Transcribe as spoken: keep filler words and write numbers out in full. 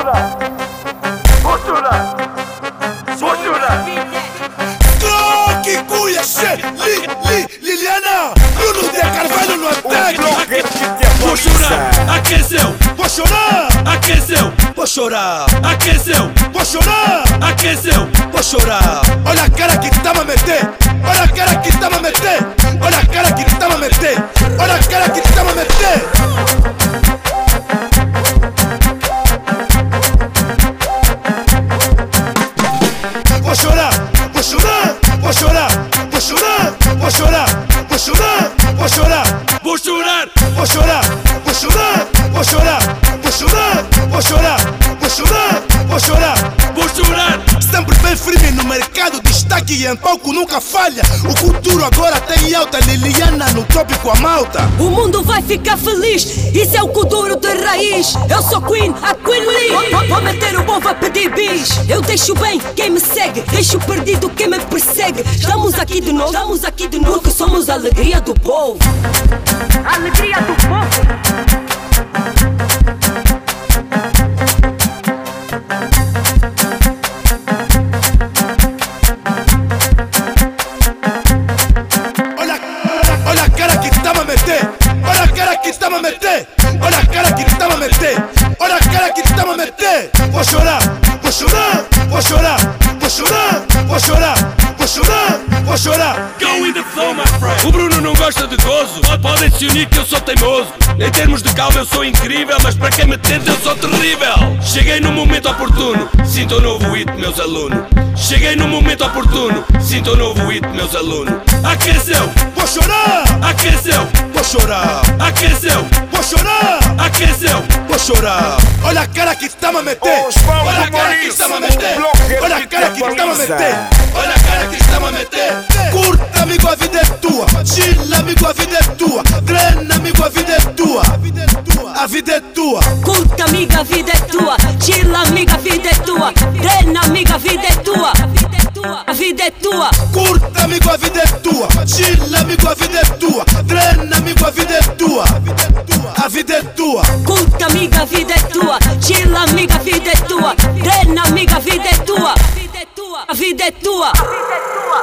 chorar, vou chorar, vou chorar. Croque, cuia, che, li, li, Liliana, Bruno de Carvalho no ataque. Vou chorar, aqueceu. Vou chorar, Aqueceu, vou chorar, aqueceu, vou chorar, aqueceu. vou chorar. Olha a cara que tá a meter, olha a cara que tá a meter, olha a cara que tá a meter, olha a cara que tá a meter. Vou chorar, vou chorar, vou chorar, vou chorar, vou chorar, vou chorar, vou chorar, Vou chorar, vou chorar, vou chorar, vou chorar, vou chorar, vou chorar, vou chorar, vou chorar. vou chorar. Sempre bem firme no mercado, destaque e em palco nunca falha. O futuro agora tem alta, Liliana no top com a malta. O mundo vai ficar feliz, isso é o Kuduro de raiz. Eu sou Queen, a Queen Lee. Vou, vou meter o povo a pedir bis. Eu deixo bem quem me segue, deixo perdido quem me persegue. Estamos aqui de novo, estamos aqui de novo, porque somos a alegria do povo. A alegria do povo. Olha, olha a cara que tá a meter, olha a cara que tá a meter, olha a cara que tá a meter, olha a cara que tá a meter. Vou chorar, vou chorar, vou chorar, vou chorar, vou chorar, vou chorar, vou chorar. Go with the flow, my friend. O Bruno não gosta de gozo. Podem se unir que eu sou teimoso. Em termos de calma eu sou incrível, mas para quem me tenta eu sou terrível. Cheguei no momento oportuno, sinto um novo hit, meus alunos. Cheguei no momento oportuno, sinto um novo hit, meus alunos. Aqueceu, Vou chorar, aqueceu, vou chorar, aqueceu, vou chorar, aqueceu. vou chorar. Olha a cara que tá a meter, Os pão olha a cara que tá a meter, olha a cara que tá a meter, olha a cara que tá a meter. Curta, amigo, a vida é tua. Chila, amigo, a vida é tua. Treina, amigo, a vida é tua. A vida é tua. Curta, amiga, a vida é tua. Chila, amiga, a vida é tua. Treina, amiga, a vida é tua. A vida é tua. Curta, amigo, a vida é tua. Chila, amigo, a vida é tua. Treina, amigo, a vida é tua. A vida é tua. Curta, amiga, a vida é tua. Chila, amiga, a vida é tua. Treina, amiga, a vida é tua. A vida é tua.